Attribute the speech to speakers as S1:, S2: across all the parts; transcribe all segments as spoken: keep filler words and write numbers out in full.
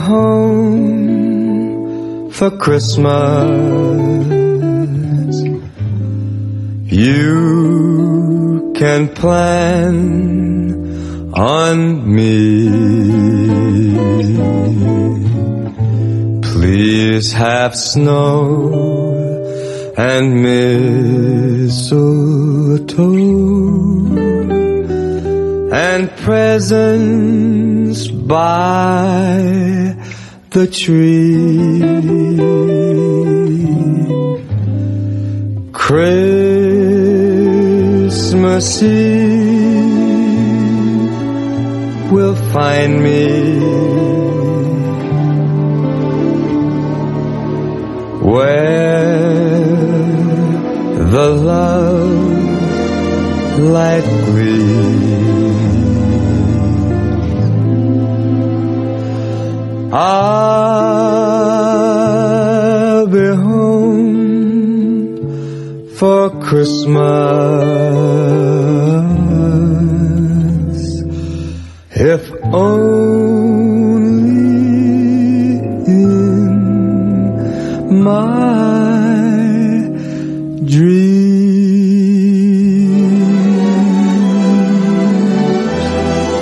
S1: home for Christmas. You can plan on me. Please have snow and mistletoe and presents by the tree. Christmas Eve will find me where the love light gleams. I'll be home for Christmas, if only in my dreams.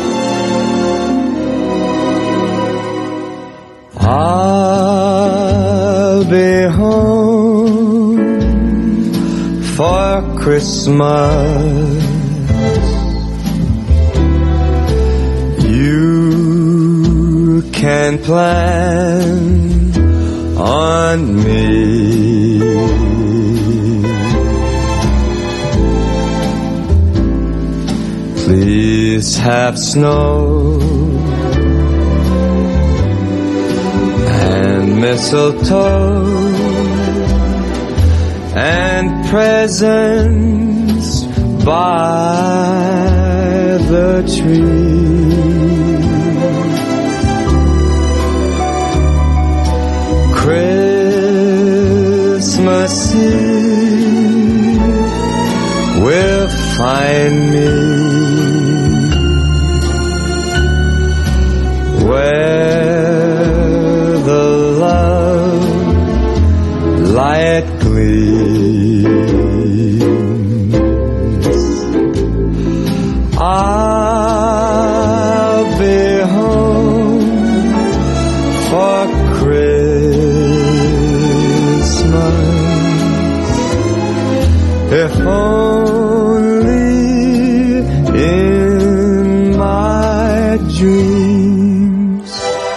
S1: I'll be home for Christmas. You can plan on me. Please have snow and mistletoe and presents by the tree. Christmas Eve will find me where the love light gleams. I'll be home for Christmas, if only in my dreams.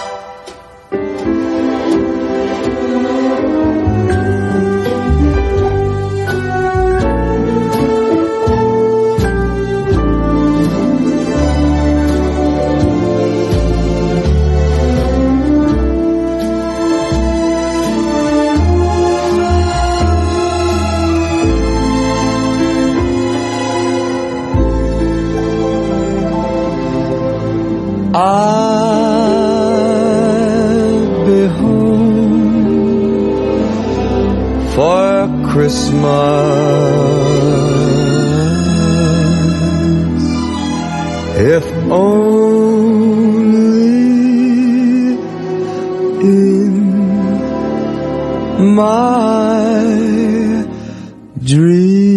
S1: I'll be home for Christmas, if only in my dreams.